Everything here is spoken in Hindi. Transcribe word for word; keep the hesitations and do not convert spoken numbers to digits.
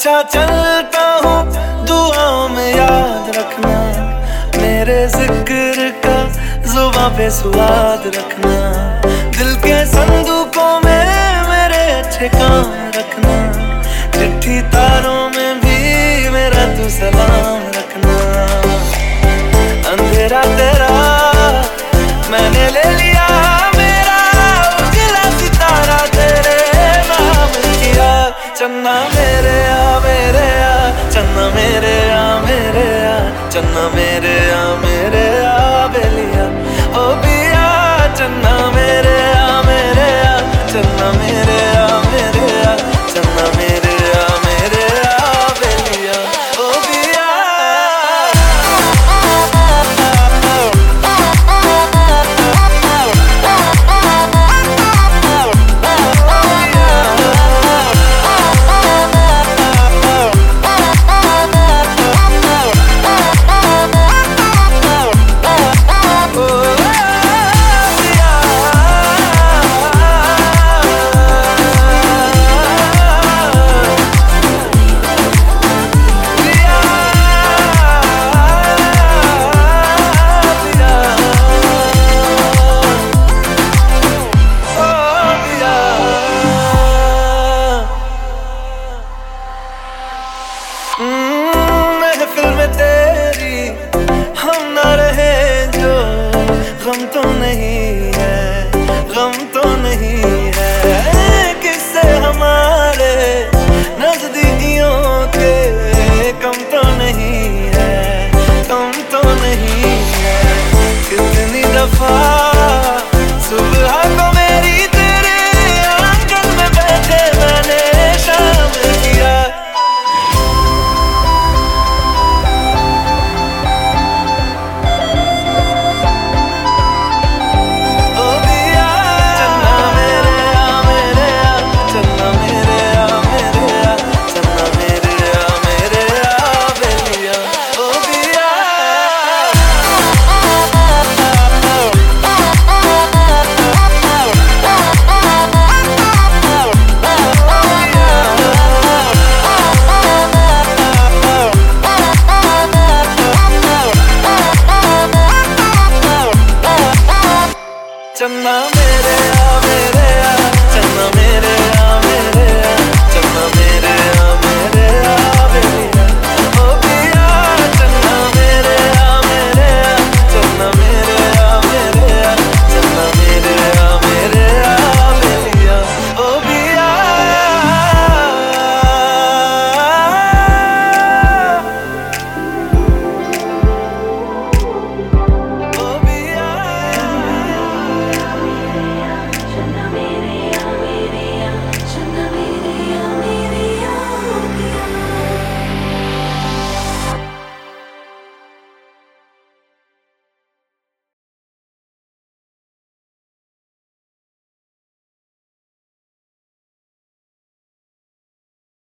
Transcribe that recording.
अच्छा चलता हूँ दुआओं में याद रखना, मेरे जिक्र का जुबां पे स्वाद रखना, दिल के संदूकों में मेरे अच्छे काम रखना, चिट्ठी तारों में भी मेरा तू सलाम रखना। अंधेरा तेरा मैंने ले लिया, मेरा उजला सितारा तेरे नाम किया। चन्ना मेरे आ मेरे आ, चन्ना मेरे आ मेरे आ, चन्ना मेरे आ मेरे आ बेलिया ओ बिया। चन्ना मेरे आ मेरे आ, चन्ना मेरे आ मेरे आ, चन्ना मेरे आ मेरे आ बेलिया ओ बिया। महफिल में तेरी हम ना रहे जो, गम तो नहीं है, गम तो नहीं है, किससे हमारे नजदीकियों के कम तो नहीं है, कम तो नहीं है। कितनी दफा सुबह को मेरी तेरे आंगन में बैठे मैंने शाम किया। चन्ना मेरे आ मेरे आ, चन्ना मेरे आ